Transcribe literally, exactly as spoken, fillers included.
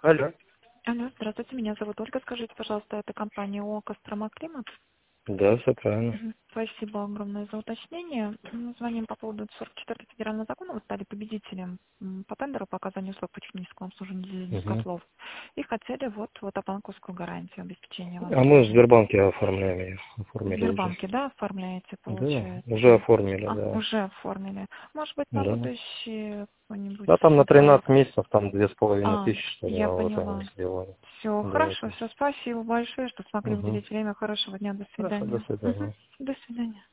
Алло. Алло, здравствуйте, меня зовут Ольга. Скажите, пожалуйста, это компания ООО «Кострома Климат». Да, все правильно. Мгм. Спасибо огромное за уточнение. Мы звоним по поводу сорок четвёртого федерального закона. Вы стали победителем м, по тендеру по оказанию услуг по техническому обслуживанию дизельных Мгм. котлов. И хотели вот, вот банковскую гарантию обеспечения вам А мы в услуги. Сбербанке оформляем ее. В Оформили уже. Сбербанке, да, оформляете, Да, уже получается? оформили, А, да. уже оформили. Может быть, на Да. будущее какой-нибудь Да, там на проект. тринадцать месяцев, там две с половиной А, тысячи, что ли, я а вот они поняла. сделали. Все, хорошо, Давайте. все, спасибо большое, что смогли Угу. уделить время. Хорошего дня, до Хорошо, до свидания. Мгм. свидания. До свидания.